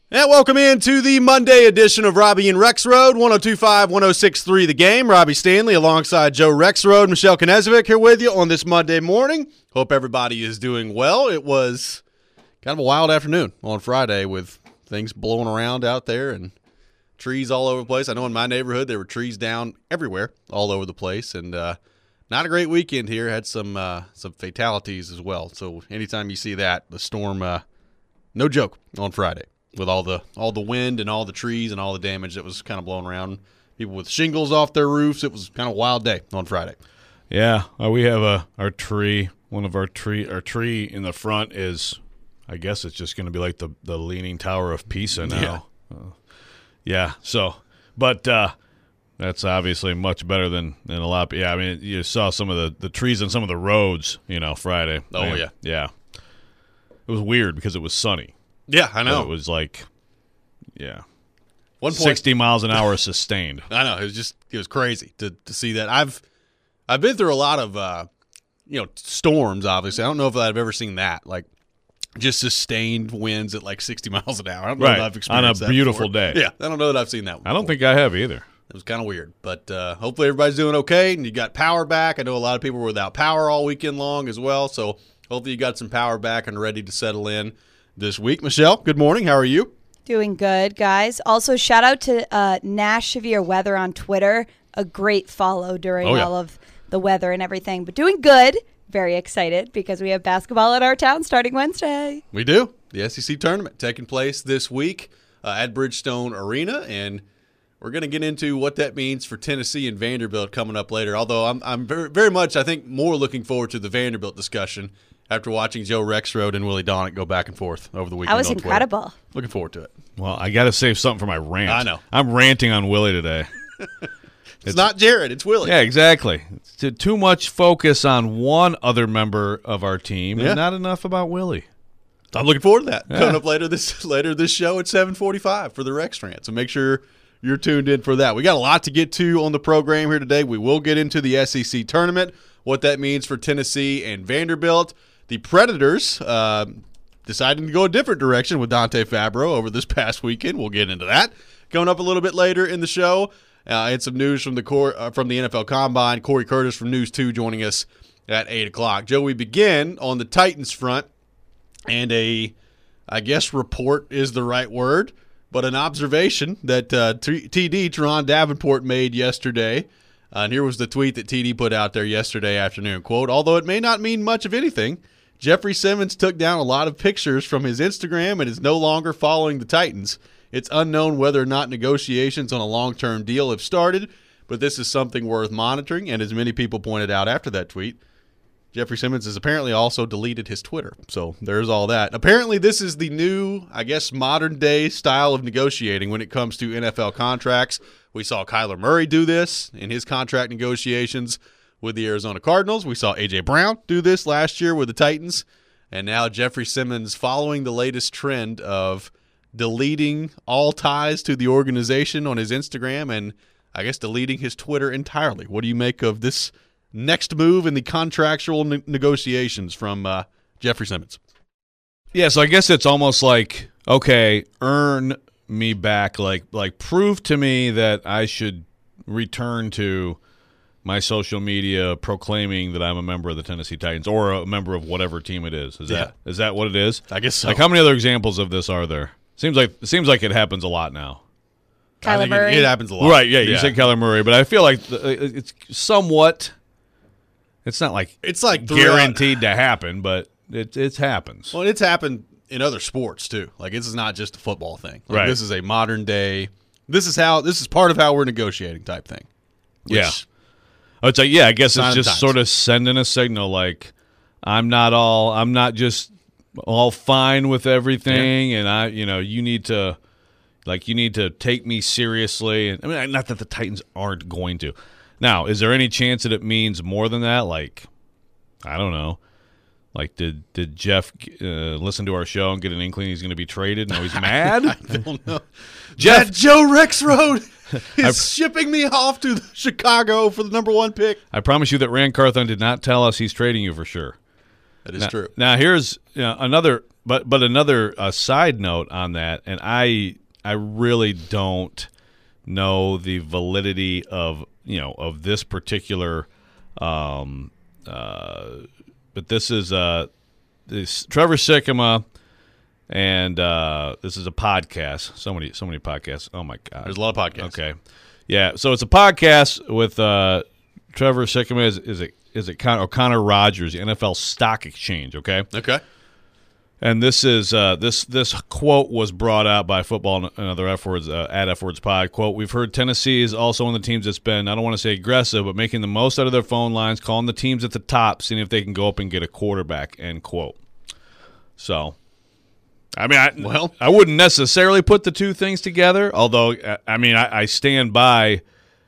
And welcome into the Monday edition of Robbie and Rexroad, 102.5, 106.3 The Game. Robbie Stanley alongside Joe Rexroad, Michelle Knezovic here with you on this Monday morning. Hope everybody is doing well. It was kind of a wild afternoon on Friday with things blowing around out there and trees all over the place. I know in my neighborhood there were trees down everywhere, all over the place, and not a great weekend here. Had some fatalities as well. So anytime you see that, the storm, no joke on Friday. With all the wind and all the trees and all the damage that was kind of blowing around. People with shingles off their roofs. It was kind of a wild day on Friday. Yeah, we have our tree. Our tree in the front is, I guess it's just going to be like the Leaning Tower of Pisa now. Yeah. But that's obviously much better than a lot. Yeah, I mean, you saw some of the trees on some of the roads, Friday. Oh, man, yeah. Yeah. It was weird because it was sunny. Yeah, I know. But it was like, yeah. 60 miles an hour sustained. I know. It was crazy to see that. I've been through a lot of, storms, obviously. I don't know if I've ever seen that. Like, just sustained winds at like 60 miles an hour. I don't know if I've experienced that on a beautiful before. day. Yeah, I don't know that I've seen that before. I don't think I have either. It was kind of weird. But hopefully everybody's doing okay, and you got power back. I know a lot of people were without power all weekend long as well, so hopefully you got some power back and ready to settle in this week. Michelle, good morning. How are you? Doing good, guys. Also, shout out to Nash Severe Weather on Twitter. A great follow during all of the weather and everything. But doing good. Very excited because we have basketball at our town starting Wednesday. We do. The SEC tournament taking place this week at Bridgestone Arena, and we're going to get into what that means for Tennessee and Vanderbilt coming up later. Although I'm very, very much, I think, more looking forward to the Vanderbilt discussion after watching Joe Rexroad and Willie Donnet go back and forth over the weekend. That was incredible. Twitter. Looking forward to it. Well, I got to save something for my rant. I know. I'm ranting on Willie today. It's not Jared. It's Willie. Yeah, exactly. Too much focus on one other member of our team and not enough about Willie. I'm looking forward to that. Yeah. Coming up later this show at 7:45 for the Rex Rant. So make sure you're tuned in for that. We got a lot to get to on the program here today. We will get into the SEC tournament, what that means for Tennessee and Vanderbilt. The Predators deciding to go a different direction with Dante Fabro over this past weekend. We'll get into that. Coming up a little bit later in the show, and some news from the NFL Combine. Corey Curtis from News 2 joining us at 8 o'clock. Joe, we begin on the Titans front, and I guess report is the right word, but an observation that TD, Teron Davenport, made yesterday. And here was the tweet that TD put out there yesterday afternoon. Quote, although it may not mean much of anything, Jeffrey Simmons took down a lot of pictures from his Instagram and is no longer following the Titans. It's unknown whether or not negotiations on a long-term deal have started, but this is something worth monitoring. And as many people pointed out after that tweet, Jeffrey Simmons has apparently also deleted his Twitter. So there's all that. Apparently this is the new, I guess, modern-day style of negotiating when it comes to NFL contracts. We saw Kyler Murray do this in his contract negotiations with the Arizona Cardinals. We saw A.J. Brown do this last year with the Titans. And now Jeffrey Simmons following the latest trend of deleting all ties to the organization on his Instagram and I guess deleting his Twitter entirely. What do you make of this next move in the contractual negotiations from Jeffrey Simmons? Yeah, so I guess it's almost like, okay, earn me back, like prove to me that I should return to my social media proclaiming that I'm a member of the Tennessee Titans or a member of whatever team it is. Is that what it is? I guess so. Like, how many other examples of this are there? Seems like it happens a lot now. Kyler Murray. It happens a lot. Right, yeah, you said Kyler Murray, but I feel like it's somewhat – it's not like it's like guaranteed to happen, but it happens. Well, it's happened in other sports too. Like, this is not just a football thing. Like, right. This is a modern day – this is part of how we're negotiating type thing. Yeah. It's like, I guess it's just sort of sending a signal like I'm not just all fine with everything, and you need to take me seriously. And I mean, not that the Titans aren't going to. Now, is there any chance that it means more than that? Like, I don't know. Like, did Jeff listen to our show and get an inkling he's going to be traded? Now he's mad? I don't know. Joe Rexroad is shipping me off to Chicago for the number 1 pick. I promise you that Rand Carthon did not tell us he's trading you for sure. That is true. Now here's another, but another side note on that, and I really don't know the validity of this particular, but this is this Trevor Sikkema, and this is a podcast. So many podcasts. Oh my God, there's a lot of podcasts. Okay, yeah. So it's a podcast with Trevor Sikkema. Is it Connor Rogers, the NFL Stock Exchange? Okay. Okay. And this is this quote was brought out by Football and Other F Words at F Words Pod. Quote: "We've heard Tennessee is also one of the teams that's been, I don't want to say aggressive, but making the most out of their phone lines, calling the teams at the top, seeing if they can go up and get a quarterback." End quote. So, I mean, I wouldn't necessarily put the two things together. Although, I mean, I stand by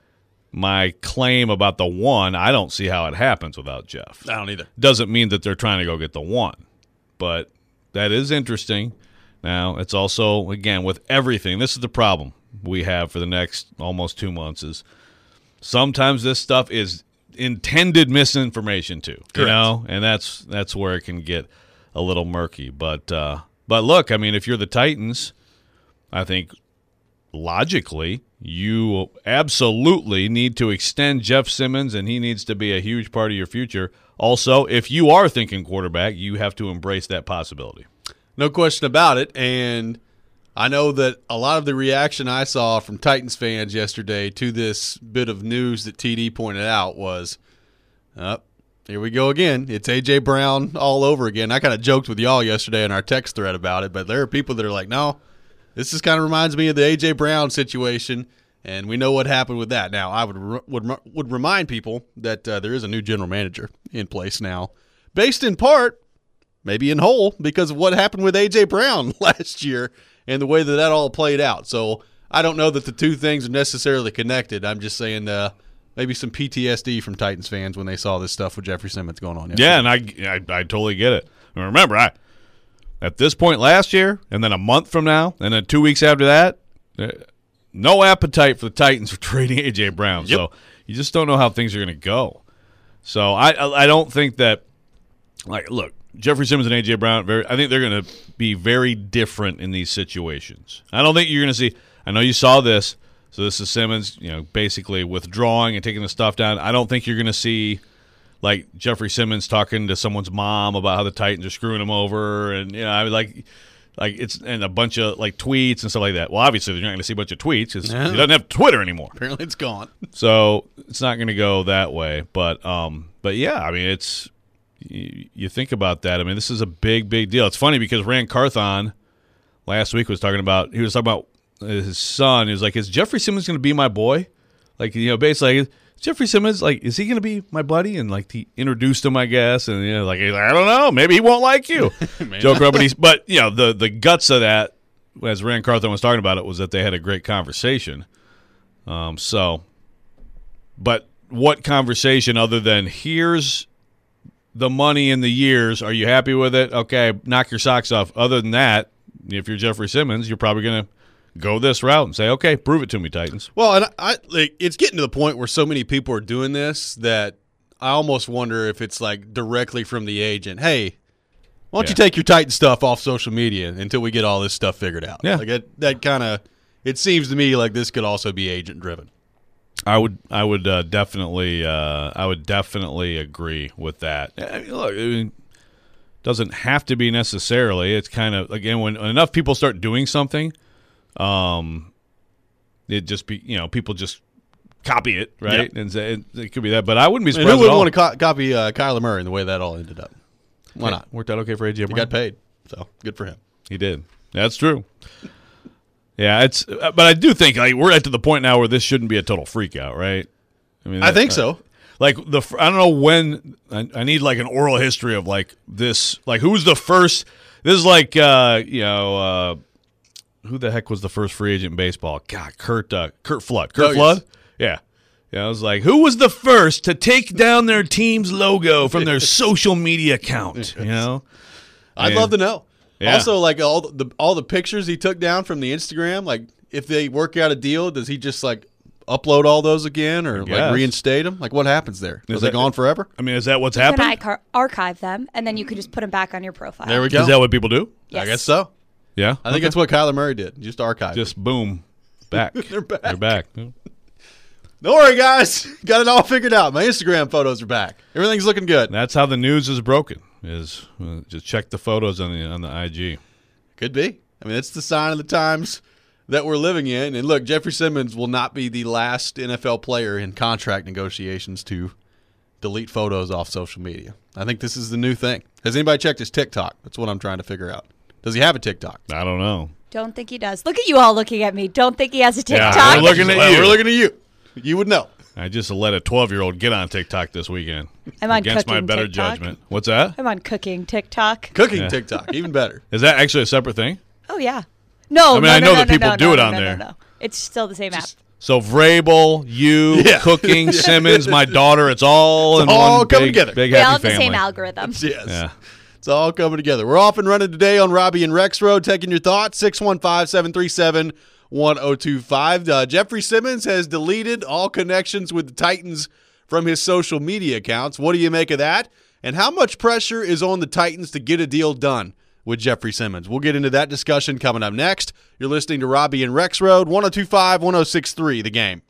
my claim about the one. I don't see how it happens without Jeff. I don't either. Doesn't mean that they're trying to go get the one, but that is interesting. Now, it's also, again, with everything, this is the problem we have for the next almost 2 months is sometimes this stuff is intended misinformation too. Correct. You know, and that's where it can get a little murky. But look, I mean, if you're the Titans, I think logically you absolutely need to extend Jeff Simmons, and he needs to be a huge part of your future. Also, if you are thinking quarterback, you have to embrace that possibility. No question about it. And I know that a lot of the reaction I saw from Titans fans yesterday to this bit of news that TD pointed out was, here we go again. It's A.J. Brown all over again. I kind of joked with y'all yesterday in our text thread about it, but there are people that are like, no, this just kind of reminds me of the A.J. Brown situation, and we know what happened with that. Now, I would remind people that there is a new general manager in place now, based in part, maybe in whole, because of what happened with A.J. Brown last year and the way that all played out. So I don't know that the two things are necessarily connected. I'm just saying maybe some PTSD from Titans fans when they saw this stuff with Jeffrey Simmons going on yesterday. Yeah, and I totally get it. And remember, at this point last year, and then a month from now, and then 2 weeks after that, no appetite for the Titans for trading A.J. Brown. Yep. So you just don't know how things are going to go. So I don't think that, look, Jeffrey Simmons and A.J. Brown, I think they're going to be very different in these situations. I don't think you're going to see – I know you saw this. So this is Simmons, basically withdrawing and taking the stuff down. I don't think you're going to see – like Jeffrey Simmons talking to someone's mom about how the Titans are screwing him over, and like it's and a bunch of like tweets and stuff like that. Well, obviously you're not going to see a bunch of tweets because he doesn't have Twitter anymore. Apparently, it's gone. So it's not going to go that way. But yeah, I mean, it's you think about that. I mean, this is a big deal. It's funny because Rand Carthon last week was talking about his son. He was like, "Is Jeffrey Simmons going to be my boy?" Like basically. Jeffrey Simmons, is he going to be my buddy? And, he introduced him, I guess. And, I don't know. Maybe he won't like you. Joke around. But, the guts of that, as Rand Carthon was talking about it, was that they had a great conversation. But what conversation other than here's the money and the years? Are you happy with it? Okay, knock your socks off. Other than that, if you're Jeffrey Simmons, you're probably going to go this route and say, okay, prove it to me, Titans. Well, and it's getting to the point where so many people are doing this that I almost wonder if it's directly from the agent. Hey, why don't you take your Titan stuff off social media until we get all this stuff figured out? Yeah, that kind of. It seems to me like this could also be agent driven. I would definitely agree with that. Look, it doesn't have to be necessarily. It's kind of again when enough people start doing something. It just be people just copy it, right? Yeah. And say it could be that, but I wouldn't be surprised. And who wouldn't want to copy Kyler Murray and the way that all ended up? Why not? Worked out okay for A.J. Brown. He got paid, so good for him. He did. That's true. Yeah, but I do think we're at to the point now where this shouldn't be a total freak out, right? I mean, I think so. I don't know when I need an oral history of this. Who's the first? This is who the heck was the first free agent in baseball? God, Kurt Flood. Kurt Flood? Yeah. Yeah, I was like, who was the first to take down their team's logo from their social media account? I'd love to know. Yeah. Also, all the pictures he took down from the Instagram, if they work out a deal, does he just upload all those again or like reinstate them? Like what happens there? Is they gone forever? I mean, is that what's happening? You can archive them, and then you could just put them back on your profile. There we go. Is that what people do? Yes. I guess so. Yeah. I think that's what Kyler Murray did. Just archive. Just boom. Back. They're back. They're back. Don't worry, guys. Got it all figured out. My Instagram photos are back. Everything's looking good. That's how the news is broken. Is just check the photos on the IG. Could be. I mean, it's the sign of the times that we're living in. And look, Jeffrey Simmons will not be the last NFL player in contract negotiations to delete photos off social media. I think this is the new thing. Has anybody checked his TikTok? That's what I'm trying to figure out. Does he have a TikTok? I don't know. Don't think he does. Look at you all looking at me. Don't think he has a TikTok. Yeah, we're looking at you. We're looking at you. You would know. I just let a 12-year-old get on TikTok this weekend. I'm on against cooking my better TikTok. judgment. What's that? I'm on cooking TikTok. Cooking TikTok, even better. Is that actually a separate thing? Oh, yeah. No, I mean, I know that people do it on there. No. It's still the same app. So Vrabel, you, cooking, Simmons, my daughter, it's all all one coming big, together. big They happy all have the family. same algorithm. Yes. Yeah. It's all coming together. We're off and running today on Robbie and Rex Road, taking your thoughts, 615-737-1025. Jeffrey Simmons has deleted all connections with the Titans from his social media accounts. What do you make of that? And how much pressure is on the Titans to get a deal done with Jeffrey Simmons? We'll get into that discussion coming up next. You're listening to Robbie and Rex Road, 102.5, 106.3, The Game.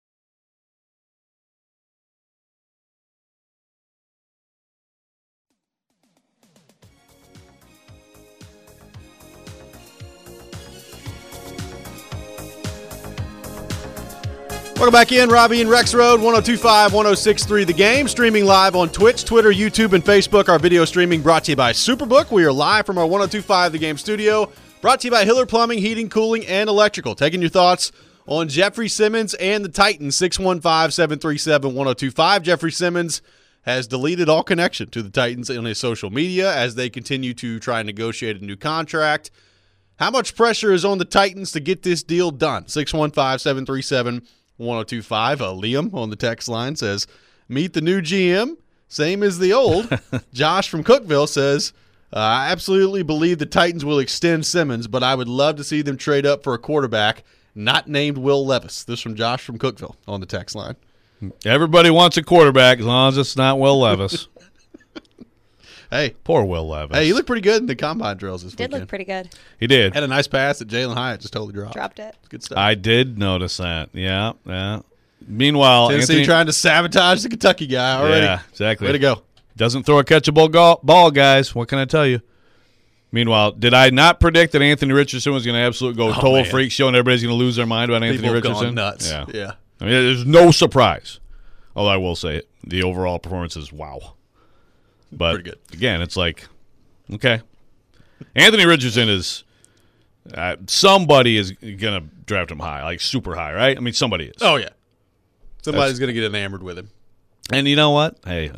Welcome back in, Robbie and Rex Road, 102.5, 106.3 The Game. Streaming live on Twitch, Twitter, YouTube, and Facebook. Our video streaming brought to you by Superbook. We are live from our 102.5 The Game studio. Brought to you by Hiller Plumbing, Heating, Cooling, and Electrical. Taking your thoughts on Jeffrey Simmons and the Titans, 615-737-1025. Jeffrey Simmons has deleted all connection to the Titans on his social media as they continue to try and negotiate a new contract. How much pressure is on the Titans to get this deal done? 615-737-1025. Liam on the text line says, meet the new GM, same as the old. Josh from Cookeville says, I absolutely believe the Titans will extend Simmons, but I would love to see them trade up for a quarterback not named Will Levis. This from Josh from Cookeville on the text line. Everybody wants a quarterback as long as it's not Will Levis. Hey. Poor Will Levis. Hey, he looked pretty good in the combine drills this weekend. Did look pretty good. He did. Had a nice pass that Jalen Hyatt just totally dropped. Dropped it. Good stuff. I did notice that. Yeah. Meanwhile, Tennessee trying to sabotage the Kentucky guy already. Yeah, exactly. Way to go. Doesn't throw a catchable ball, guys. What can I tell you? Meanwhile, did I not predict that Anthony Richardson was going to absolutely go total freak show and everybody's going to lose their mind about Anthony Richardson? Gone nuts. Yeah. I mean, there's no surprise. Although I will say it, the overall performance is wow. But pretty good. Again, it's like, okay. Anthony Richardson is somebody is going to draft him high, like super high, right? I mean, somebody is. Oh, yeah. Somebody's going to get enamored with him. And you know what? Hey,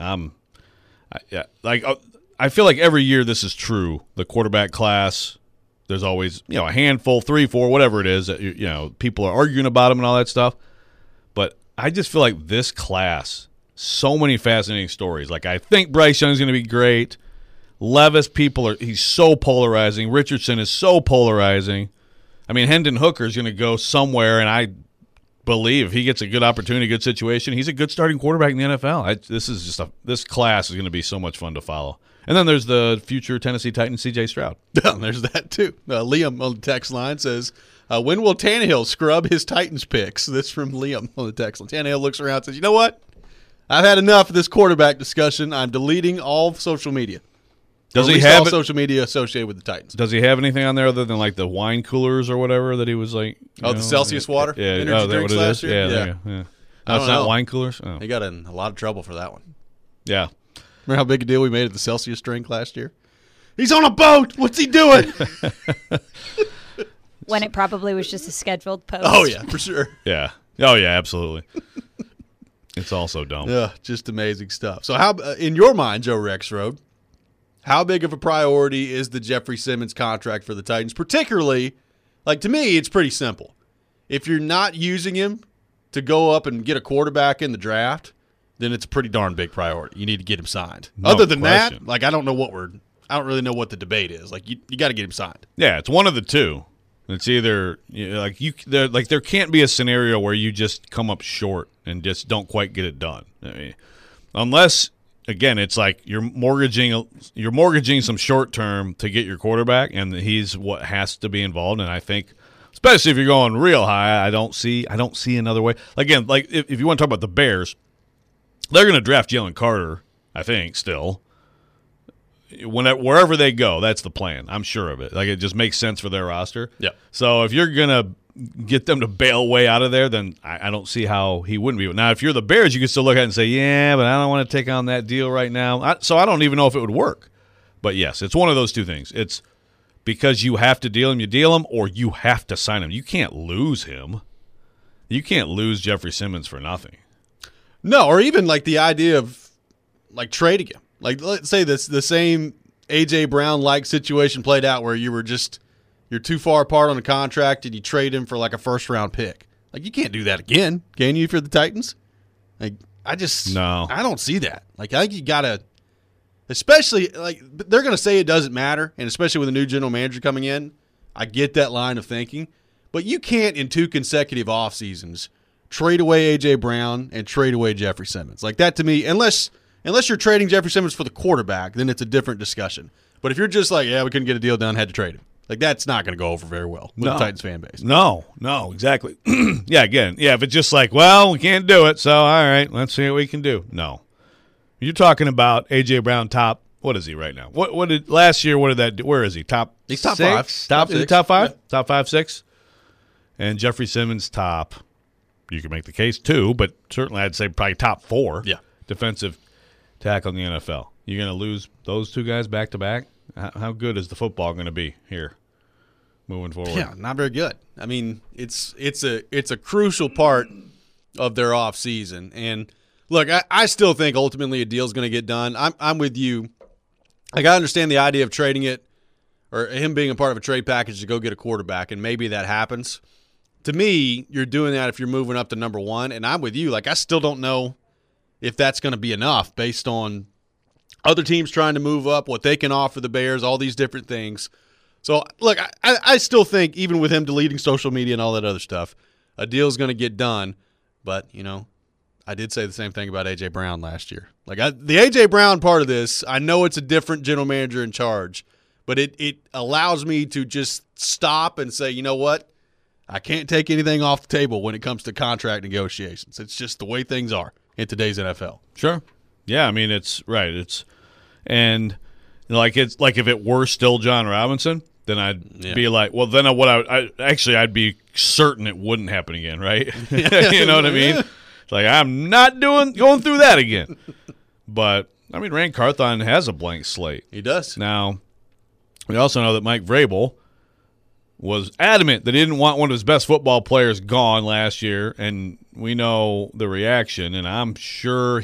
I feel like every year this is true. The quarterback class, there's always, a handful, 3, 4, whatever it is that, people are arguing about them and all that stuff. But I just feel like this class, so many fascinating stories. Like, I think Bryce Young's going to be great. Levis, he's so polarizing. Richardson is so polarizing. I mean, Hendon Hooker is going to go somewhere, and I believe if he gets a good opportunity, a good situation, he's a good starting quarterback in the NFL. This class is going to be so much fun to follow. And then there's the future Tennessee Titans, C.J. Stroud. Yeah, there's that too. Liam on the text line says, when will Tannehill scrub his Titans picks? This from Liam on the text line. Tannehill looks around and says, you know what? I've had enough of this quarterback discussion. I'm deleting all social media. Does he have social media associated with the Titans? Does he have anything on there other than like the wine coolers or whatever that he was like? The Celsius water? Yeah, energy drinks last year? Yeah. No, it's not wine coolers? Oh. He got in a lot of trouble for that one. Yeah. Remember how big a deal we made at the Celsius drink last year? He's on a boat. What's he doing? When it probably was just a scheduled post. Oh, yeah, for sure. Yeah. Oh, yeah, absolutely. It's all so dumb. Yeah, just amazing stuff. So how, in your mind, Joe Rexrode, how big of a priority is the Jeffrey Simmons contract for the Titans? Particularly, like to me, it's pretty simple. If you're not using him to go up and get a quarterback in the draft, then it's a pretty darn big priority. You need to get him signed. No Other than question. that, like I don't really know what the debate is. Like you got to get him signed. Yeah, it's one of the two. It's either there can't be a scenario where you just come up short and just don't quite get it done. I mean, unless again, it's like you're mortgaging some short term to get your quarterback, and he's what has to be involved. And I think, especially if you're going real high, I don't see another way. Again, like if you want to talk about the Bears, they're going to draft Jalen Carter. I think still. Wherever they go, that's the plan. I'm sure of it. Like, it just makes sense for their roster. Yeah. So if you're gonna get them to bail way out of there, then I don't see how he wouldn't be. Now, if you're the Bears, you can still look at it and say, yeah, but I don't want to take on that deal right now. So I don't even know if it would work. But yes, it's one of those two things. It's because you have to deal him, you deal him, or you have to sign him. You can't lose him. You can't lose Jeffrey Simmons for nothing. No, or even like the idea of like trading him. Like, let's say the same A.J. Brown-like situation played out where you're too far apart on the contract and you trade him for like a first-round pick. Like, you can't do that again, can you, if you're the Titans? Like, I don't see that. Like, I think you got to, especially, like, they're going to say it doesn't matter, and especially with a new general manager coming in, I get that line of thinking. But you can't, in 2 consecutive off seasons, trade away A.J. Brown and trade away Jeffrey Simmons. Like, that to me, unless you're trading Jeffrey Simmons for the quarterback, then it's a different discussion. But if you're just like, yeah, we couldn't get a deal done, had to trade him. Like, that's not going to go over very well with the Titans fan base. No, exactly. If it's just like, well, we can't do it, so all right, let's see what we can do. No. You're talking about A.J. Brown top, what is he right now? What did last year, what did that do? Where is he? He's top 6? Top 6. Top 5? Yeah. Top 5, 6? And Jeffrey Simmons top, you can make the case 2, but certainly I'd say probably top 4 defensive tackle in the NFL. You're going to lose those 2 guys back to back? How good is the football going to be here moving forward? Yeah, not very good. I mean, it's a crucial part of their off season. And look, I still think ultimately a deal's going to get done. I'm with you. Like, I understand the idea of trading it or him being a part of a trade package to go get a quarterback, and maybe that happens. To me, you're doing that if you're moving up to number 1, and I'm with you. Like, I still don't know if that's going to be enough based on other teams trying to move up, what they can offer the Bears, all these different things. So, look, I still think even with him deleting social media and all that other stuff, a deal's going to get done. But, I did say the same thing about A.J. Brown last year. Like, the A.J. Brown part of this, I know it's a different general manager in charge, but it allows me to just stop and say, you know what? I can't take anything off the table when it comes to contract negotiations. It's just the way things are in today's NFL. Sure. Yeah, I mean, it's right. It's like if it were still John Robinson, then I'd be like, well, then I'd be certain it wouldn't happen again, right? You know what I mean? It's like, I'm not going through that again. But I mean, Rand Carthon has a blank slate. He does. Now, we also know that Mike Vrabel was adamant that he didn't want one of his best football players gone last year, and we know the reaction, and I'm sure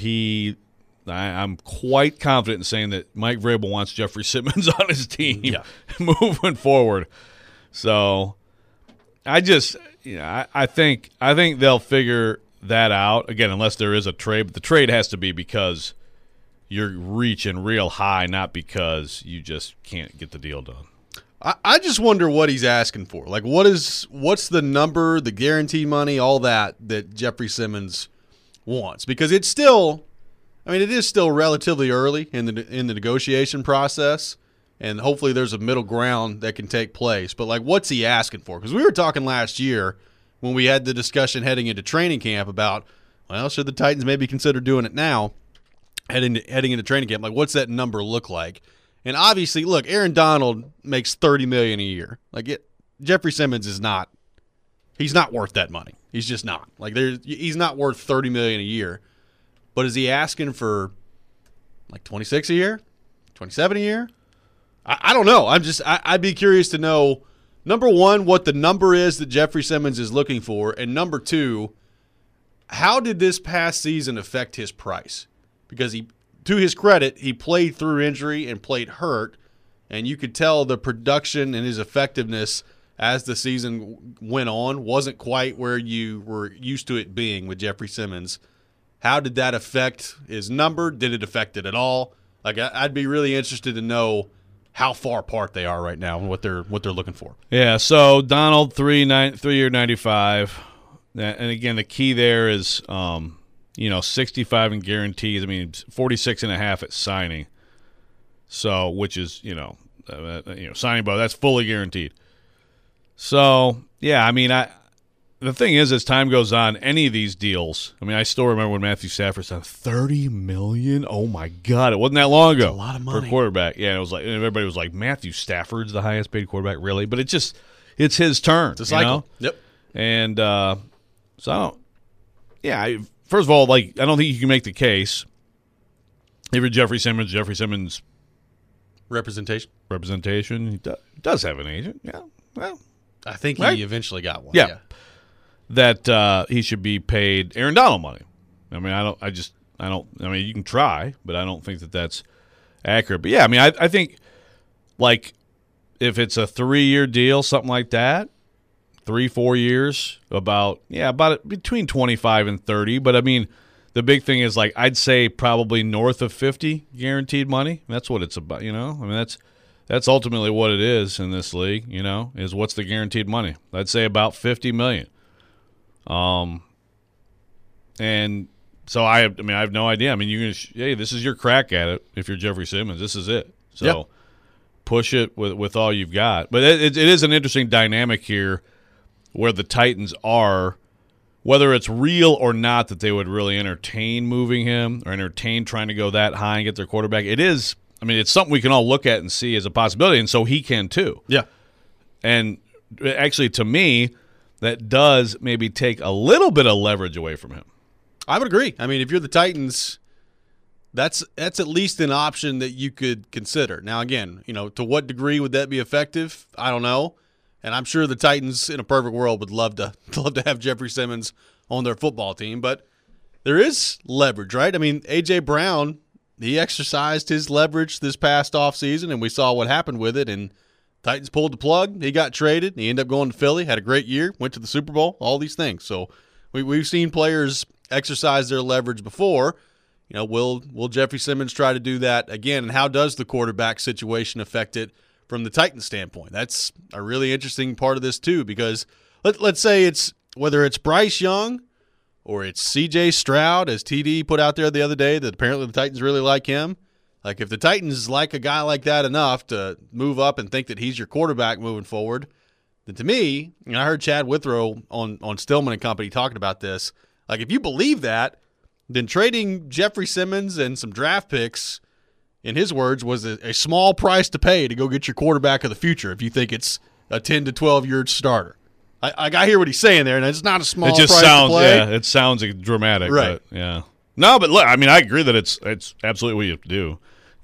I'm quite confident in saying that Mike Vrabel wants Jeffrey Simmons on his team moving forward. So I think they'll figure that out, again, unless there is a trade, but the trade has to be because you're reaching real high, not because you just can't get the deal done. I just wonder what he's asking for. Like, what's the number, the guarantee money, all that Jeffrey Simmons wants? Because it is still relatively early in the negotiation process, and hopefully there's a middle ground that can take place. But, like, what's he asking for? Because we were talking last year when we had the discussion heading into training camp about, well, should the Titans maybe consider doing it now, heading into training camp? Like, what's that number look like? And obviously, look, Aaron Donald makes $30 million a year. Like, Jeffrey Simmons is not. He's not worth that money. He's just not. Like, he's not worth $30 million a year. But is he asking for like 26 a year, 27 a year? I don't know. I'd be curious to know, number one, what the number is that Jeffrey Simmons is looking for, and number two, how did this past season affect his price? Because to his credit, he played through injury and played hurt, and you could tell the production and his effectiveness as the season went on wasn't quite where you were used to it being with Jeffrey Simmons. How did that affect his number? Did it affect it at all? Like, I'd be really interested to know how far apart they are right now and what they're looking for. Yeah, so Donald 3-year 95. And again, the key there is 65 in guarantees. I mean, 46.5 at signing. So, which is, signing bonus, that's fully guaranteed. So, yeah, I mean, the thing is, as time goes on, any of these deals, I mean, I still remember when Matthew Stafford signed $30 million. Oh, my God. It wasn't that long ago. That's a lot of money. For a quarterback. Yeah, it was like, and everybody was like, Matthew Stafford's the highest paid quarterback, really? But it's his turn. It's a cycle. Yep. And so, first of all, I don't think you can make the case. If you're Jeffrey Simmons' representation, he does have an agent. Yeah, well, I think he eventually got one. Yeah. That he should be paid Aaron Donald money. I mean, I mean, you can try, but I don't think that's accurate. But yeah, I mean, I think if it's a 3-year deal, something like that, 3-4 years, about between 25 and 30. But I mean, the big thing is I'd say probably north of 50 guaranteed money. That's what it's about, I mean, that's ultimately what it is in this league, is what's the guaranteed money. I'd say about $50 million. And so I have no idea. I mean, this is your crack at it. If you're Jeffrey Simmons, this is it. So push it with all you've got. But it is an interesting dynamic here where the Titans are, whether it's real or not that they would really entertain moving him or entertain trying to go that high and get their quarterback. It is, I mean, it's something we can all look at and see as a possibility, and so he can too. Yeah. And actually, to me, that does maybe take a little bit of leverage away from him. I would agree. I mean, if you're the Titans, that's at least an option that you could consider. Now, again, to what degree would that be effective? I don't know. And I'm sure the Titans, in a perfect world, would love to have Jeffrey Simmons on their football team. But there is leverage, right? I mean, A.J. Brown, he exercised his leverage this past offseason, and we saw what happened with it. And Titans pulled the plug. He got traded. He ended up going to Philly, had a great year, went to the Super Bowl, all these things. So we've seen players exercise their leverage before. Will Jeffrey Simmons try to do that again? And how does the quarterback situation affect it from the Titans standpoint? That's a really interesting part of this too, because let's say whether it's Bryce Young or it's C.J. Stroud, as TD put out there the other day, that apparently the Titans really like him. If the Titans like a guy like that enough to move up and think that he's your quarterback moving forward, then to me, I heard Chad Withrow on Stillman and Company talking about this. If you believe that, then trading Jeffrey Simmons and some draft picks, in his words, was a small price to pay to go get your quarterback of the future if you think it's a 10 to 12-year starter. I hear what he's saying there, and it's not a small price to play. Yeah, it sounds dramatic. Right. But, yeah. No, but look, I mean, I agree that it's absolutely what you have to do.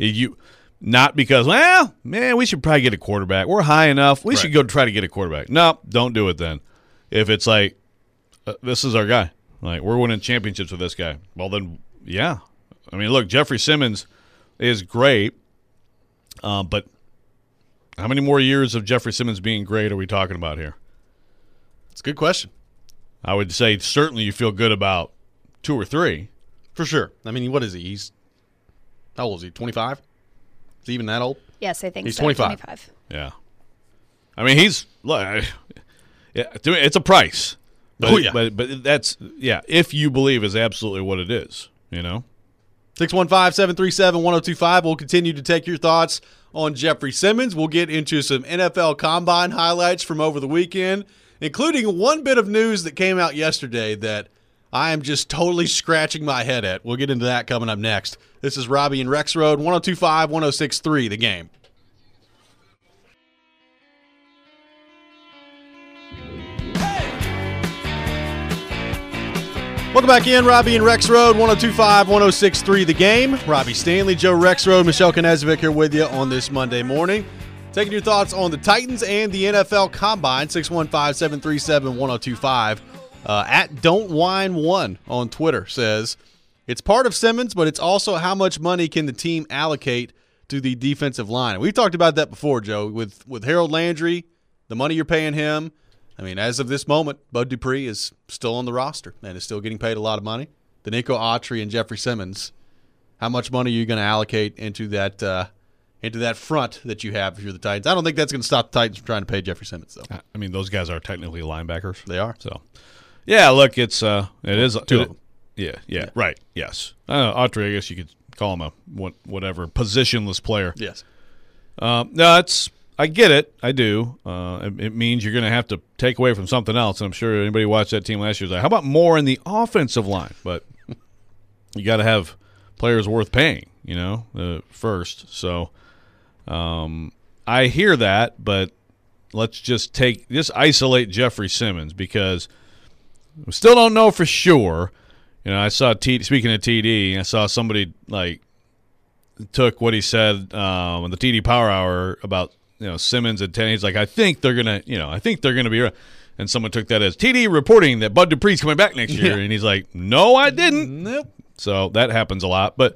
Not because, we should probably get a quarterback. We're high enough. We should go try to get a quarterback. No, don't do it then. If it's this is our guy. We're winning championships with this guy. Well, then, yeah. I mean, look, Jeffrey Simmons is great, but how many more years of Jeffrey Simmons being great are we talking about here? It's a good question. I would say certainly you feel good about 2 or 3. For sure. I mean, what is he? How old is he, 25? Is he even that old? Yes, I think he's so. 25. Yeah. I mean, it's a price. But, But that's, if you believe is absolutely what it is, 615-737-1025. We'll continue to take your thoughts on Jeffrey Simmons. We'll get into some NFL Combine highlights from over the weekend, including one bit of news that came out yesterday that I am just totally scratching my head at. We'll get into that coming up next. This is Robbie and Rex Road, 102.5, 106.3, The Game. Welcome back in, Robbie and Rex Road, 102.5, 106.3 The Game. Robbie Stanley, Joe Rexrode, Michelle Knezovic here with you on this Monday morning. Taking your thoughts on the Titans and the NFL Combine, 615-737-1025. At Don'tWhine1 on Twitter says, it's part of Simmons, but it's also how much money can the team allocate to the defensive line. And we've talked about that before, Joe, with Harold Landry, the money you're paying him. I mean, as of this moment, Bud Dupree is still on the roster and is still getting paid a lot of money. Denico Autry and Jeffrey Simmons, how much money are you going to allocate into that into that front that you have if you're the Titans. I don't think that's going to stop the Titans from trying to pay Jeffrey Simmons, though. I mean, those guys are technically linebackers. They are. So, yeah, look, it is. Two of them. Yeah, right, yes. Autry, I guess you could call him a whatever, positionless player. Yes. No, I get it. I do. It means you're going to have to take away from something else. And I'm sure anybody who watched that team last year was like, how about more in the offensive line? But you got to have players worth paying, first. So I hear that, but let's just isolate Jeffrey Simmons because we still don't know for sure. I saw speaking of TD, I saw somebody took what he said on the TD Power Hour about Simmons and 10. He's like, I think they're gonna be. And someone took that as TD reporting that Bud Dupree's coming back next year, and he's like, no, I didn't. Nope. So that happens a lot, but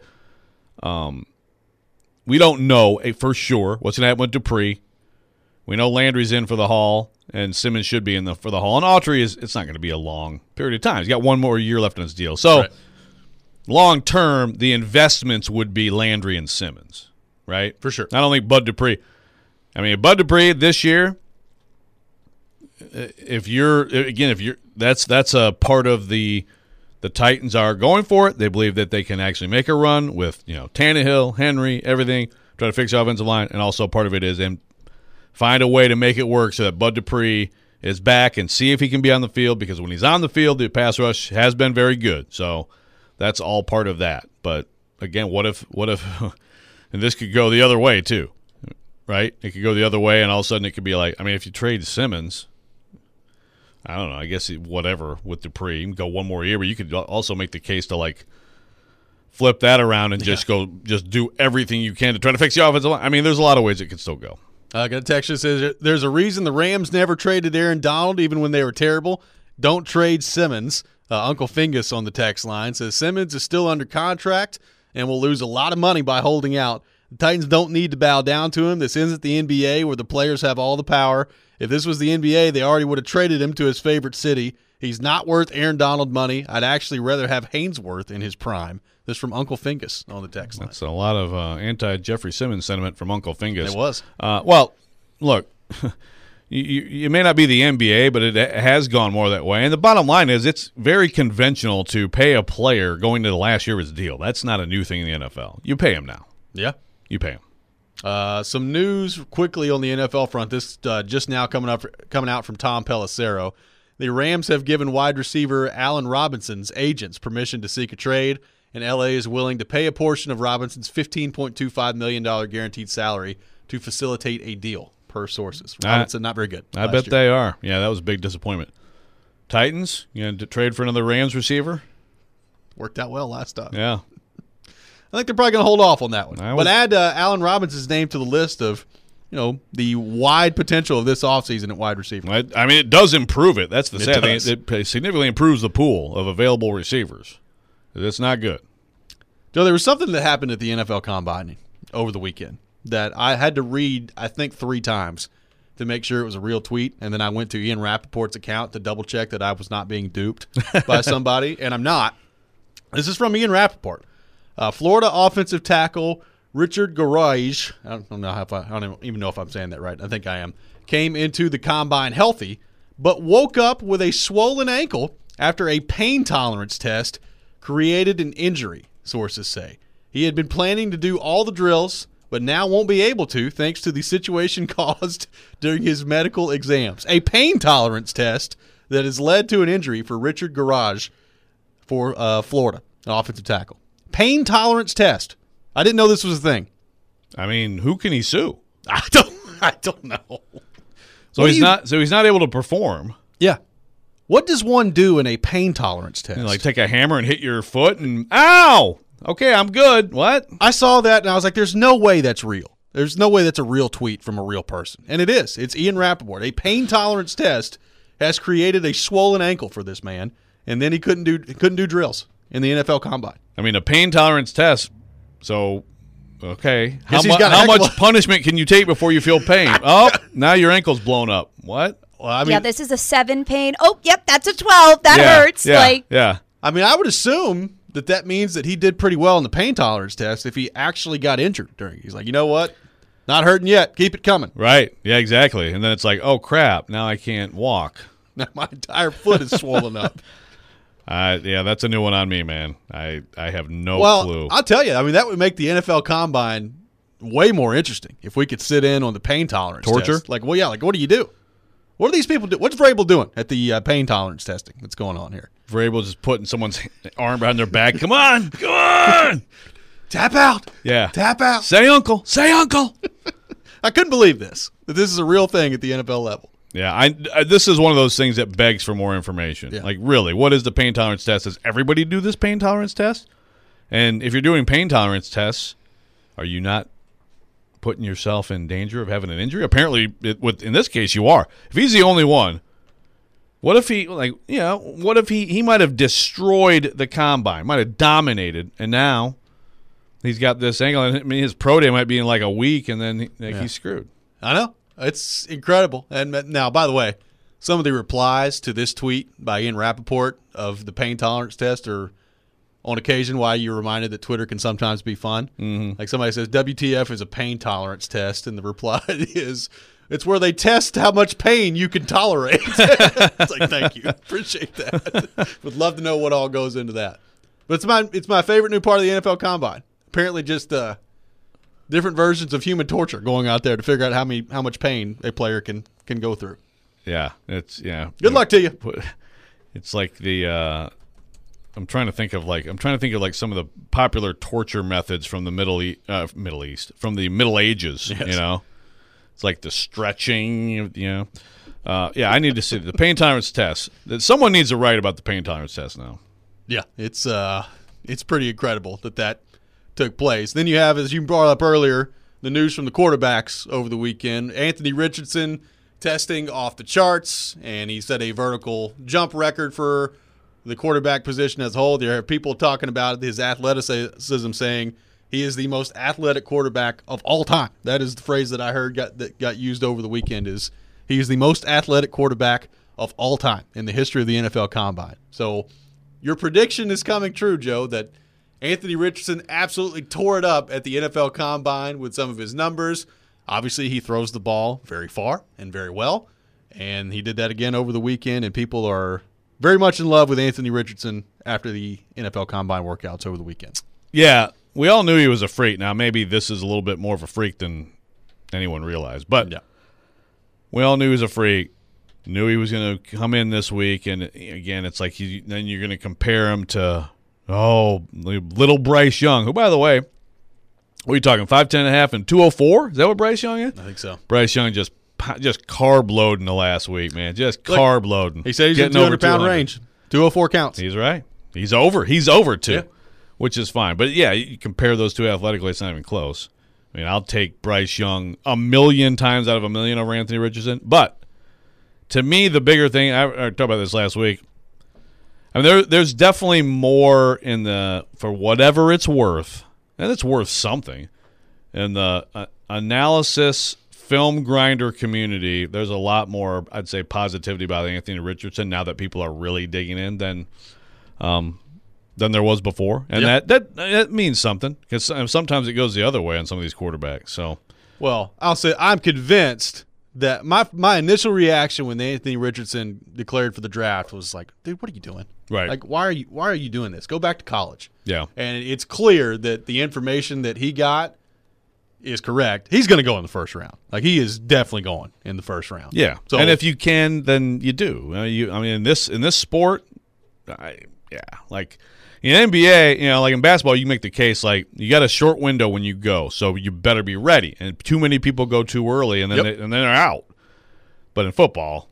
we don't know for sure what's gonna happen with Dupree. We know Landry's in for the haul, and Simmons should be for the haul. And Autry it's not going to be a long period of time. He's got one more year left on his deal. So right. Long term, the investments would be Landry and Simmons, right? For sure. I don't think Bud Dupree. I mean, Bud Dupree this year, that's a part of the Titans are going for it. They believe that they can actually make a run with Tannehill, Henry, everything, try to fix the offensive line, and also part of it is find a way to make it work so that Bud Dupree is back and see if he can be on the field, because when he's on the field, the pass rush has been very good. So that's all part of that. But again, what if and this could go the other way too, right? It could go the other way, and all of a sudden it could be like, I mean, if you trade Simmons, I don't know, I guess whatever with Dupree, you can go one more year, but you could also make the case to flip that around and just do everything you can to try to fix the offensive line. I mean, there's a lot of ways it could still go. I got a text that says there's a reason the Rams never traded Aaron Donald even when they were terrible. Don't trade Simmons. Uncle Fingus on the text line says Simmons is still under contract and will lose a lot of money by holding out. The Titans don't need to bow down to him. This isn't the NBA where the players have all the power. If this was the NBA, they already would have traded him to his favorite city. He's not worth Aaron Donald money. I'd actually rather have Hainsworth in his prime. This from Uncle Fingus on the text line. That's a lot of anti-Jeffrey Simmons sentiment from Uncle Fingus. It was. Well, look, you may not be the NBA, but it has gone more that way. And the bottom line is it's very conventional to pay a player going to the last year of his deal. That's not a new thing in the NFL. You pay him now. Yeah. You pay him. Some news quickly on the NFL front. This just now coming out from Tom Pelissero. The Rams have given wide receiver Allen Robinson's agents permission to seek a trade, and LA is willing to pay a portion of Robinson's $15.25 million guaranteed salary to facilitate a deal, per sources. Robinson, not very good. I bet they are. Yeah, that was a big disappointment. Titans, you going to trade for another Rams receiver? Worked out well last time. Yeah. I think they're probably going to hold off on that one. But add Allen Robinson's name to the list of, the wide potential of this offseason at wide receiver. I mean, it does improve it. That's the sad thing. It significantly improves the pool of available receivers. It's not good. Joe, there was something that happened at the NFL Combine over the weekend that I had to read, I think, 3 times to make sure it was a real tweet. And then I went to Ian Rappaport's account to double-check that I was not being duped by somebody, and I'm not. This is from Ian Rappaport. Florida offensive tackle Richard Garage, I don't even know if I'm saying that right. I think I am. Came into the Combine healthy, but woke up with a swollen ankle after a pain tolerance test created an injury, sources say. He had been planning to do all the drills, but now won't be able to thanks to the situation caused during his medical exams. A pain tolerance test that has led to an injury for Richard Garage for Florida, an offensive tackle. Pain tolerance test. I didn't know this was a thing. I mean, who can he sue? I don't know. So he's not able to perform. Yeah. What does one do in a pain tolerance test? Take a hammer and hit your foot and ow! Okay, I'm good. What? I saw that and I was like, there's no way that's real. There's no way that's a real tweet from a real person. And it is. It's Ian Rappaport. A pain tolerance test has created a swollen ankle for this man, and then he couldn't do drills in the NFL Combine. I mean, a pain tolerance test. So, okay. How much punishment can you take before you feel pain? Oh, now your ankle's blown up. What? Well, I mean, this is a 7 pain. Oh, yep, that's a 12. That hurts. Yeah. I mean, I would assume that means that he did pretty well in the pain tolerance test if he actually got injured during. He's like, you know what? Not hurting yet. Keep it coming. Right. Yeah, exactly. And then it's like, oh, crap, now I can't walk. Now my entire foot is swollen up. Yeah, that's a new one on me, man. I have no clue. I'll tell you, I mean, that would make the NFL Combine way more interesting if we could sit in on the pain tolerance torture. Test. Like, what do you do? What are these people do? What's Vrabel doing at the pain tolerance testing that's going on here? Vrabel just putting someone's arm behind their back. Come on. Tap out. Yeah. Tap out. Say uncle. I couldn't believe this, that this is a real thing at the NFL level. Yeah, this is one of those things that begs for more information. Yeah. Like, really, what is the pain tolerance test? Does everybody do this pain tolerance test? And if you're doing pain tolerance tests, are you not putting yourself in danger of having an injury? Apparently, in this case, you are. If he's the only one, what if he might have destroyed the combine, might have dominated, and now he's got this angle. I mean, his pro day might be in like a week, and then he's screwed. I know. It's incredible. And now, by the way, some of the replies to this tweet by Ian Rappaport of the pain tolerance test are on occasion why you're reminded that Twitter can sometimes be fun. Mm-hmm. Like somebody says, WTF is a pain tolerance test, and the reply is, it's where they test how much pain you can tolerate. It's like, thank you. Appreciate that. Would love to know what all goes into that. But it's my favorite new part of the NFL Combine. Apparently just different versions of human torture going out there to figure out how much pain a player can go through. Yeah, Good luck to you. It's like the I'm trying to think of some of the popular torture methods from the Middle East, from the Middle Ages. Yes. You know, it's like the stretching. You know, I need to see the pain tolerance test. Someone needs to write about the pain tolerance test now. Yeah, it's pretty incredible that took place. Then you have, as you brought up earlier, the news from the quarterbacks over the weekend. Anthony Richardson testing off the charts, and he set a vertical jump record for the quarterback position as a whole. There are people talking about his athleticism, saying he is the most athletic quarterback of all time. That is the phrase that I heard that got used over the weekend, is he is the most athletic quarterback of all time in the history of the NFL Combine. So your prediction is coming true, Joe, that Anthony Richardson absolutely tore it up at the NFL Combine with some of his numbers. Obviously, he throws the ball very far and very well, and he did that again over the weekend, and people are very much in love with Anthony Richardson after the NFL Combine workouts over the weekend. Yeah, we all knew he was a freak. Now, maybe this is a little bit more of a freak than anyone realized, but we all knew he was a freak, knew he was going to come in this week, and again, it's like then you're going to compare him to little Bryce Young, who, by the way, what are you talking, 5'10.5" and 204? Is that what Bryce Young is? I think so. Bryce Young just carb loading the last week, man. Carb loading. He said he's in 200-pound range. 204 counts. He's right. He's over too, which is fine. But, yeah, you compare those two athletically, it's not even close. I mean, I'll take Bryce Young 1,000,000 times out of 1,000,000 over Anthony Richardson. But to me, the bigger thing, I talked about this last week, I mean, there's definitely more for whatever it's worth, and it's worth something, in the analysis film grinder community. There's a lot more, I'd say, positivity about Anthony Richardson now that people are really digging in than there was before, and that means something, because sometimes it goes the other way on some of these quarterbacks. So, well, I'll say I'm convinced that my initial reaction when Anthony Richardson declared for the draft was like, dude, what are you doing? Right. Like, why are you doing this? Go back to college. Yeah. And it's clear that the information that he got is correct. He's going to go in the first round. Like, he is definitely going in the first round. Yeah. So, and if you can, then you do. I mean, in this sport, like in NBA, like in basketball, you make the case like you got a short window when you go, so you better be ready. And too many people go too early, and then they're out. But in football,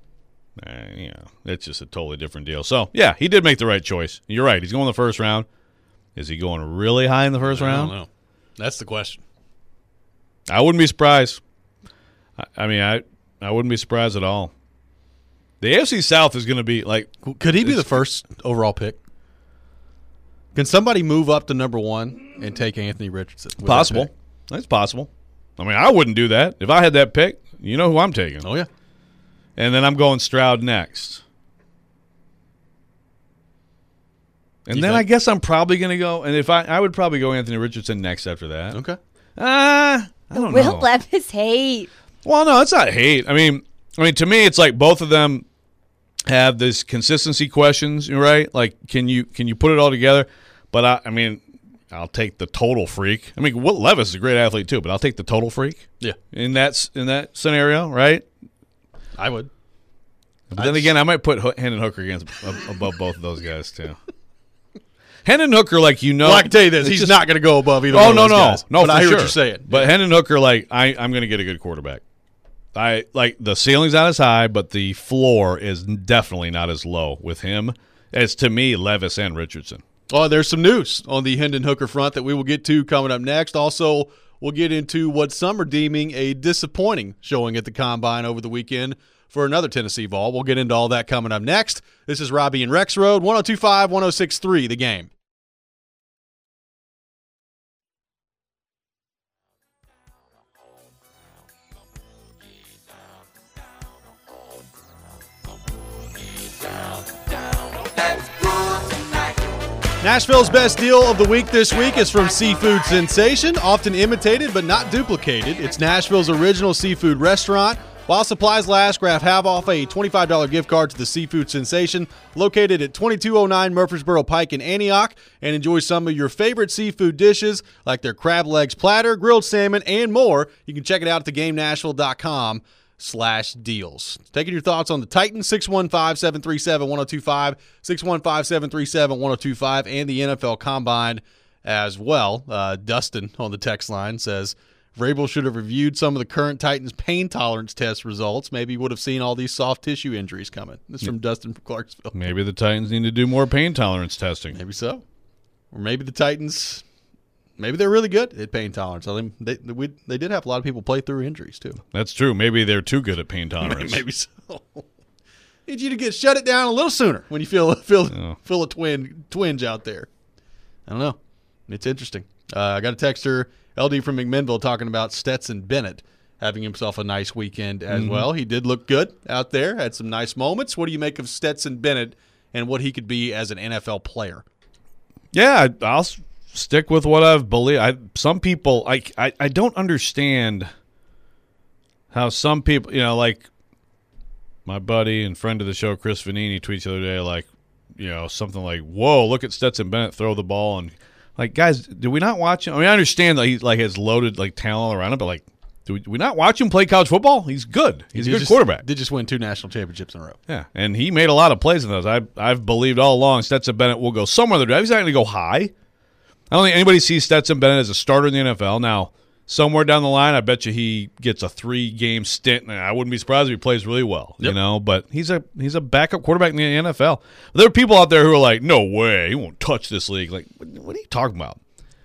it's just a totally different deal. So, yeah, he did make the right choice. You're right. He's going in the first round. Is he going really high in the first round? I don't know. That's the question. I wouldn't be surprised. I mean, I wouldn't be surprised at all. The AFC South is going to be like... Could he be the first overall pick? Can somebody move up to number one and take Anthony Richardson? Possible. That's possible. I mean, I wouldn't do that. If I had that pick, you know who I'm taking. Oh, yeah. And then I'm going Stroud next. And then I guess I'm probably going to go, and if I would probably go Anthony Richardson next after that. Okay. I I don't Will know. Levis hate. Well, no, it's not hate. I mean, to me, it's like both of them have this consistency questions, right? Like, can you put it all together? But I mean, I'll take the total freak. I mean, Will Levis is a great athlete too, but I'll take the total freak. Yeah, in that scenario, right? I would. But then again, I might put Hendon Hooker above both of those guys too. Hendon Hooker, well, I can tell you this: he's not going to go above either. one of those guys. No. But I hear what you're saying. But Hendon Hooker, I'm going to get a good quarterback. I like the ceiling's not as high, but the floor is definitely not as low with him as, to me, Levis and Richardson. Oh, there's some news on the Hendon Hooker front that we will get to coming up next. Also, we'll get into what some are deeming a disappointing showing at the Combine over the weekend for another Tennessee Vol. We'll get into all that coming up next. This is Robbie and Rex Road, 102.5, 106.3, The Game. Nashville's best deal of the week this week is from Seafood Sensation, often imitated but not duplicated. It's Nashville's original seafood restaurant. While supplies last, grab half off a $25 gift card to the Seafood Sensation, located at 2209 Murfreesboro Pike in Antioch, and enjoy some of your favorite seafood dishes like their crab legs platter, grilled salmon, and more. You can check it out at thegamenashville.com/deals. Taking your thoughts on the Titans, 615-737-1025, 615-737-1025, and the NFL Combine as well. Dustin on the text line says, Vrabel should have reviewed some of the current Titans pain tolerance test results. Maybe he would have seen all these soft tissue injuries coming. This is from Dustin from Clarksville. Maybe the Titans need to do more pain tolerance testing. Maybe so. Or maybe the Titans, maybe they're really good at pain tolerance. I mean, they did have a lot of people play through injuries too. That's true. Maybe they're too good at pain tolerance. Maybe so. Need you to shut it down a little sooner when you feel a twinge out there. I don't know. It's interesting. I got a texter, LD from McMinnville, talking about Stetson Bennett having himself a nice weekend as well. He did look good out there, had some nice moments. What do you make of Stetson Bennett and what he could be as an NFL player? Yeah, I'll stick with what I've believed. Some people, I don't understand how some people, like my buddy and friend of the show, Chris Vanini, tweets the other day, something like, whoa, look at Stetson Bennett throw the ball. And, guys, do we not watch him? I mean, I understand that he, has loaded, talent around him, but, do we not watch him play college football? He's good. He's a good quarterback. Did just win 2 national championships in a row. Yeah, and he made a lot of plays in those. I've believed all along Stetson Bennett will go somewhere in the draft. He's not going to go high. I don't think anybody sees Stetson Bennett as a starter in the NFL. Now, somewhere down the line, I bet you he gets a 3-game stint, and I wouldn't be surprised if he plays really well. Yep. But he's a backup quarterback in the NFL. There are people out there who are like, no way, he won't touch this league. What are you talking about?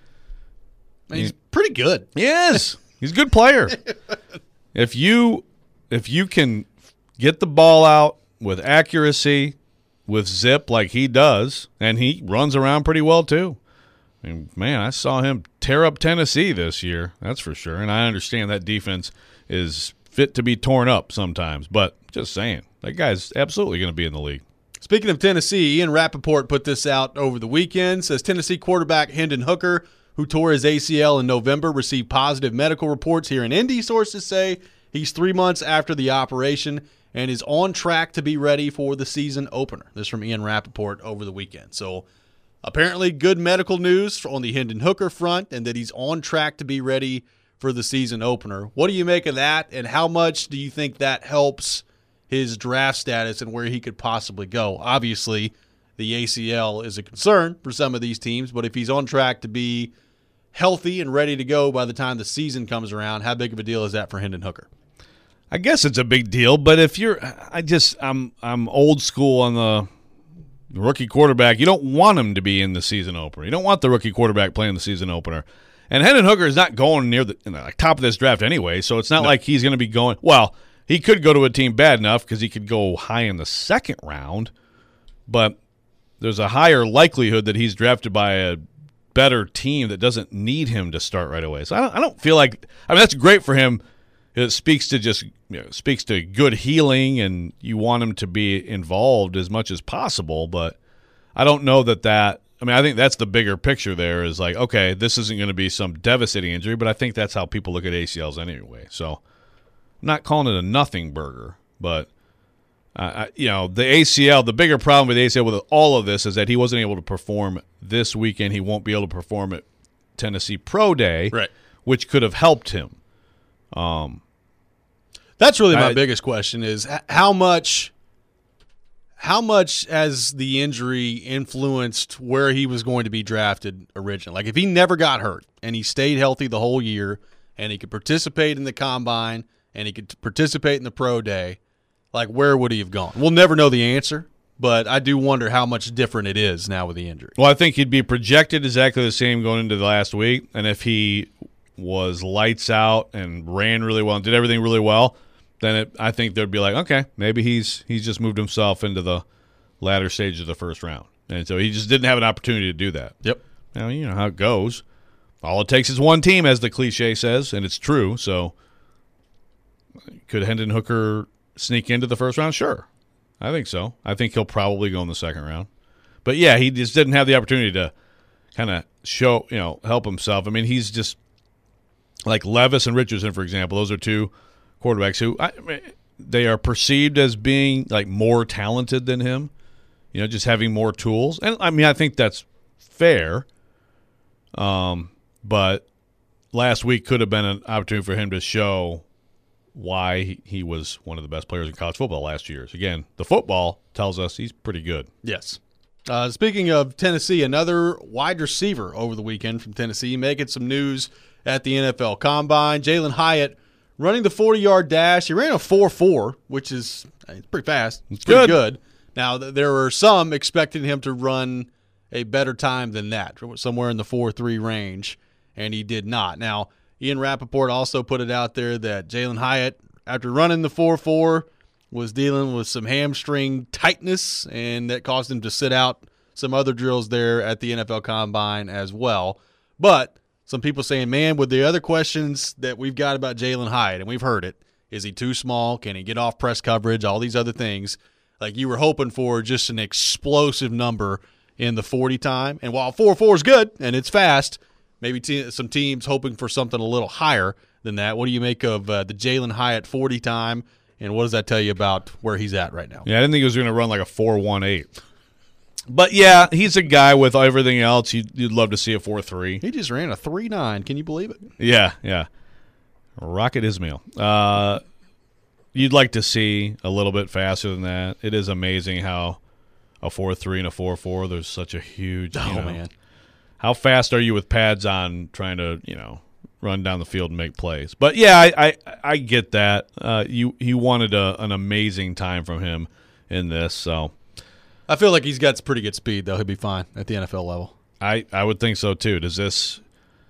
He's pretty good. He is. He's a good player. If you can get the ball out with accuracy, with zip like he does, and he runs around pretty well too. I mean, man, I saw him tear up Tennessee this year, that's for sure. And I understand that defense is fit to be torn up sometimes, but just saying, that guy's absolutely going to be in the league. Speaking of Tennessee, Ian Rappaport put this out over the weekend, says Tennessee quarterback Hendon Hooker, who tore his ACL in November, received positive medical reports here in Indy. Sources say he's 3 months after the operation and is on track to be ready for the season opener. This from Ian Rappaport over the weekend. So apparently good medical news on the Hendon Hooker front and that he's on track to be ready for the season opener. What do you make of that, and how much do you think that helps his draft status and where he could possibly go? Obviously, the ACL is a concern for some of these teams, but if he's on track to be healthy and ready to go by the time the season comes around, how big of a deal is that for Hendon Hooker? I guess it's a big deal, but if you're I'm old school on the rookie quarterback. You don't want him to be in the season opener. You don't want the rookie quarterback playing the season opener. And Hendon Hooker is not going near the top of this draft anyway, so it's not like he's going to be going – well, he could go to a team bad enough because he could go high in the second round, but there's a higher likelihood that he's drafted by a better team that doesn't need him to start right away. So I don't feel like – I mean, that's great for him. It speaks to good healing, and you want him to be involved as much as possible. But I don't know that I mean, I think that's the bigger picture there is like, okay, this isn't going to be some devastating injury, but I think that's how people look at ACLs anyway. So I'm not calling it a nothing burger, but, the ACL, the bigger problem with the ACL with all of this is that he wasn't able to perform this weekend. He won't be able to perform at Tennessee Pro Day, right, which could have helped him. That's really my biggest question is how much has the injury influenced where he was going to be drafted originally? Like if he never got hurt and he stayed healthy the whole year and he could participate in the combine and he could participate in the pro day, like where would he have gone? We'll never know the answer, but I do wonder how much different it is now with the injury. Well, I think he'd be projected exactly the same going into the last week, and if he was lights out and ran really well and did everything really well, then I think they'd be like, okay, maybe he's just moved himself into the latter stage of the first round. And so he just didn't have an opportunity to do that. Yep. Now, you know how it goes. All it takes is one team, as the cliche says, and it's true. So could Hendon Hooker sneak into the first round? Sure. I think so. I think he'll probably go in the second round. But, yeah, he just didn't have the opportunity to kind of show, help himself. I mean, he's just like Levis and Richardson, for example. Those are two quarterbacks who they are perceived as being like more talented than him, just having more tools. And I mean, I think that's fair. But last week could have been an opportunity for him to show why he was one of the best players in college football last year. Again, the football tells us he's pretty good. Yes. Speaking of Tennessee, another wide receiver over the weekend from Tennessee making some news at the NFL Combine. Jalin Hyatt running the 40-yard dash. He ran a 4.4, which is pretty fast. It's pretty good. Now, there were some expecting him to run a better time than that, somewhere in the 4.3 range, and he did not. Now, Ian Rappaport also put it out there that Jalin Hyatt, after running the 4.4, was dealing with some hamstring tightness, and that caused him to sit out some other drills there at the NFL Combine as well. But some people saying, man, with the other questions that we've got about Jalin Hyatt, and we've heard it, is he too small? Can he get off press coverage? All these other things. Like you were hoping for just an explosive number in the 40 time. And while 4.4 is good and it's fast, maybe some teams hoping for something a little higher than that. What do you make of the Jalin Hyatt 40 time, and what does that tell you about where he's at right now? Yeah, I didn't think he was going to run like a 4.18. But, yeah, he's a guy with everything else. You'd love to see a 4.3. He just ran a 3.9. Can you believe it? Yeah. Rocket Ismail. You'd like to see a little bit faster than that. It is amazing how a 4.3 and a 4.4, there's such a huge man. How fast are you with pads on trying to, run down the field and make plays? But, yeah, I get that. You wanted an amazing time from him in this, so – I feel like he's got pretty good speed, though. He'll be fine at the NFL level. I would think so too. Does this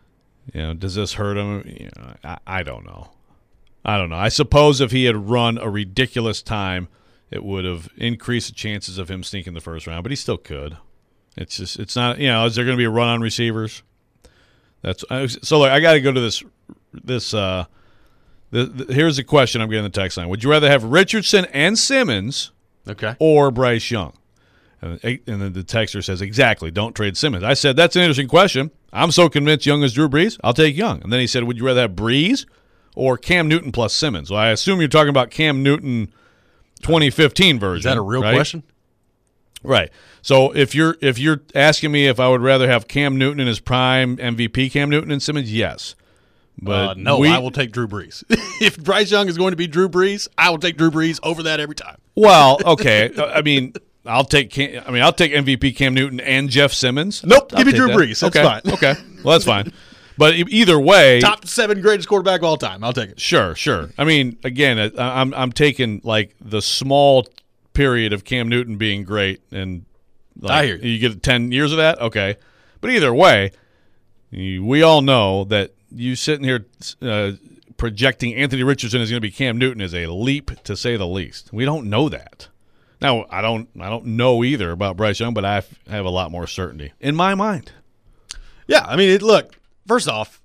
hurt him? I don't know. I suppose if he had run a ridiculous time, it would have increased the chances of him sneaking the first round. But he still could. It's not. Is there going to be a run on receivers? So. Look, I got to go to this. Here's the question I'm getting in the text line. Would you rather have Richardson and Simmons, or Bryce Young? And then the texter says, exactly, don't trade Simmons. I said, that's an interesting question. I'm so convinced Young is Drew Brees, I'll take Young. And then he said, would you rather have Brees or Cam Newton plus Simmons? Well, I assume you're talking about Cam Newton 2015 version. Is that a real question? Right. So if you're asking me if I would rather have Cam Newton in his prime, MVP Cam Newton and Simmons, yes. But no, I will take Drew Brees. If Bryce Young is going to be Drew Brees, I will take Drew Brees over that every time. Well, okay. I mean – I'll take MVP Cam Newton and Jeff Simmons. Nope, give me Drew Brees. That's fine. Okay, well that's fine. But either way, top 7 greatest quarterback of all time. I'll take it. Sure. I mean, again, I'm taking like the small period of Cam Newton being great, and I hear you. You get 10 years of that. Okay, but either way, we all know that you sitting here projecting Anthony Richardson is going to be Cam Newton is a leap to say the least. We don't know that. Now, I don't know either about Bryce Young, but I have a lot more certainty in my mind. Yeah, I mean, look, first off,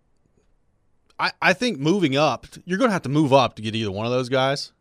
I think moving up, you're going to have to move up to get either one of those guys.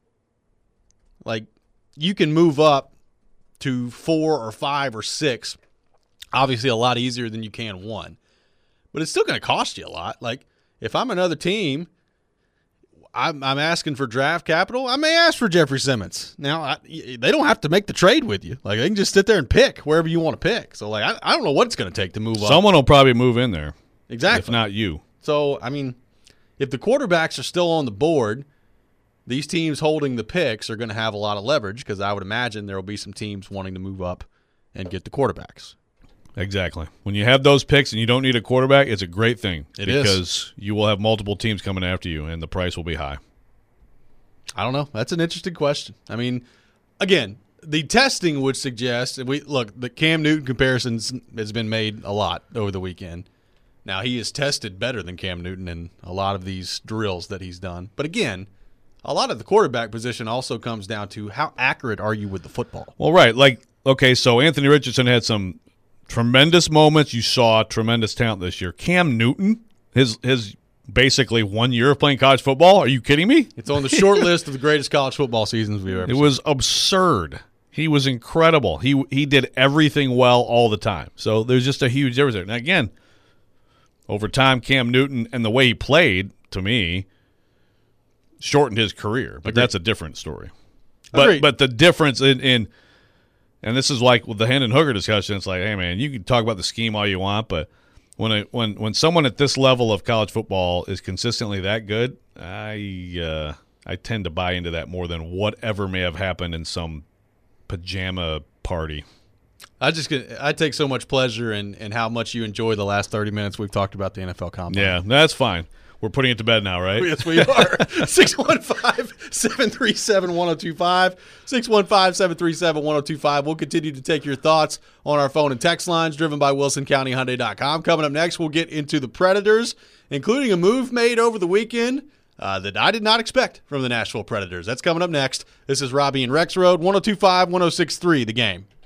Like, you can move up to 4 or 5 or 6 obviously a lot easier than you can one. But it's still going to cost you a lot. Like, if I'm another team, I'm asking for draft capital, I may ask for Jeffrey Simmons. Now, they don't have to make the trade with you. Like, they can just sit there and pick wherever you want to pick. So, like, I don't know what it's going to take to move up. Someone will probably move in there. Exactly. If not you. So, I mean, if the quarterbacks are still on the board, these teams holding the picks are going to have a lot of leverage because I would imagine there will be some teams wanting to move up and get the quarterbacks. Exactly. When you have those picks and you don't need a quarterback, it's a great thing. Because you will have multiple teams coming after you, and the price will be high. I don't know. That's an interesting question. I mean, again, the testing would suggest the Cam Newton comparisons has been made a lot over the weekend. Now, he is tested better than Cam Newton in a lot of these drills that he's done. But again, a lot of the quarterback position also comes down to how accurate are you with the football. Well, right. Like, okay, so Anthony Richardson had some tremendous moments. You saw tremendous talent this year. Cam Newton, his basically 1 year of playing college football. Are you kidding me? It's on the short list of the greatest college football seasons we've ever seen. It was absurd. He was incredible. He did everything well all the time. So there's just a huge difference there. Now, again, over time, Cam Newton and the way he played, to me, shortened his career. But that's a different story. But the difference in and this is like with the Hendon Hooker discussion, it's like, hey, man, you can talk about the scheme all you want, but when someone at this level of college football is consistently that good, I tend to buy into that more than whatever may have happened in some pajama party. I take so much pleasure in how much you enjoy the last 30 minutes we've talked about the NFL Combine. Yeah, that's fine. We're putting it to bed now, right? Yes, we are. 615-737-1025. 615-737-1025. We'll continue to take your thoughts on our phone and text lines driven by WilsonCountyHyundai.com. Coming up next, we'll get into the Predators, including a move made over the weekend that I did not expect from the Nashville Predators. That's coming up next. This is Robbie and Rex Road, 102.5, 106.3, The Game.